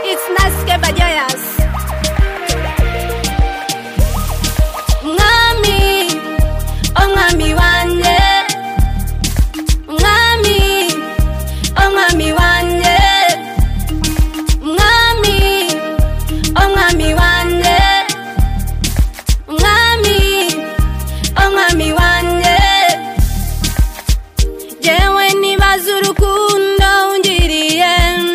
It's Nasque Bajoyas. Mwami, oh mwami wanje. Mwami, oh mwami wanje. Mwami, oh mwami wanje. Mwami, oh mwami wanje. Jewe nibaza urukundo ungiriye.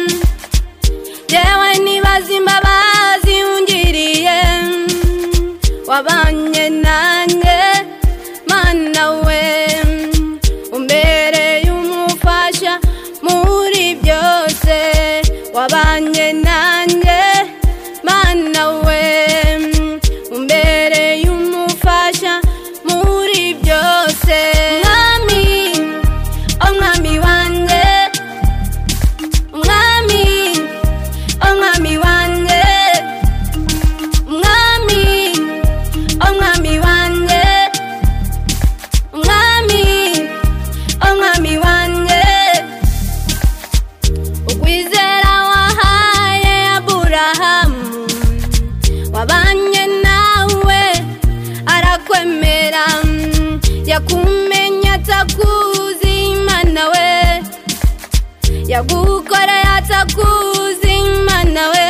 Jewe nibaza imbabazi ungiriye. Wabanye nanjye mana we, umbereye umufasha muri byose. Wabanye nanjye mana we, umbereye umufasha muri byose. Mwami, oh mwami wanje. Mwami, oh mwami wanje. Mwami, oh mwami wanje. Mwami, oh mwami wanje. Ukwizera wahaye Aburahamu, wabanye nawe arakwemera. Yakumenya atakuzi mana we, yagukoreye atakuzi mana we.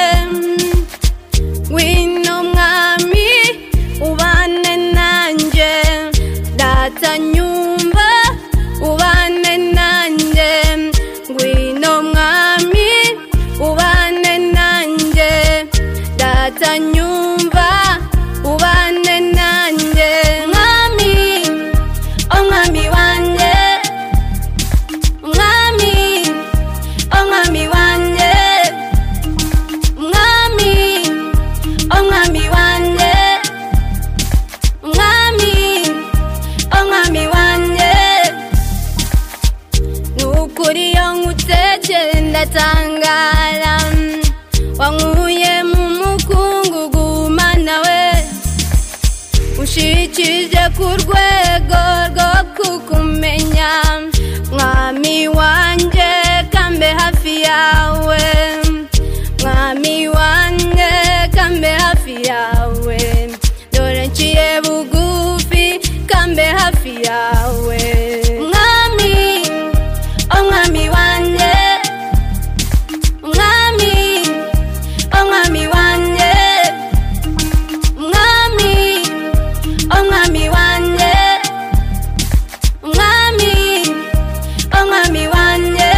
Wino mwami ubane nanjye, data nyumva ubane nanjye. Wino mwami ubane nanjye, data nyumva ubane nanjye. Mwami, oh mwami wanje. Mwami, oh mwami wanje. Mwami, oh mwami wanje. Mwami, oh mwami wanje. Nukuri yo ngutekere ndatangara, wankuye mu mukungugu mana we, ushikije ku rwego rwo kukumenya. Mwami wanje kambe hafi yawe, mwami wanje kambe hafi yawe. Dore nciye bugufi kambe hafi yawe. Mwami, oh mwami wanje. Mwami, oh mwami wanje. Mwami, oh mwami wanje. Mwami, oh mwami wanje.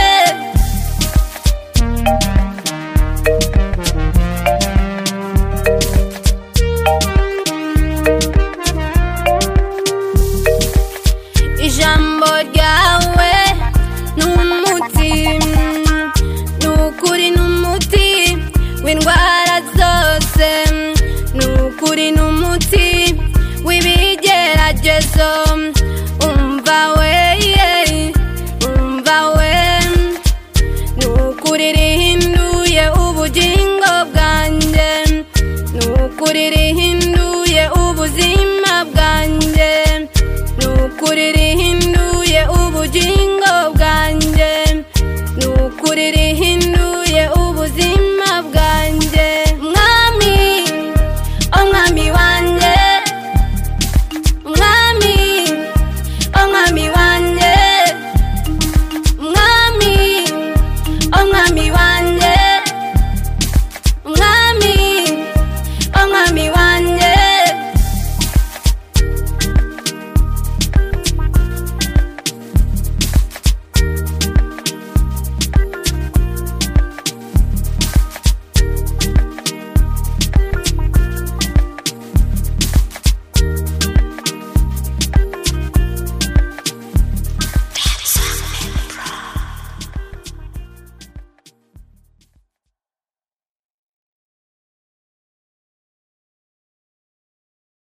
Ijambo ryawe n'umuti, nukuri n'umuti w'indwara zose. Nukuri n'umuti w'ibigeragezo. Umva we, umva we. Nukuri rihinduye ubugingo bwanjye. Nukuri rihinduye ubuzima bwanjye. Nukuri rihinduye ubugingo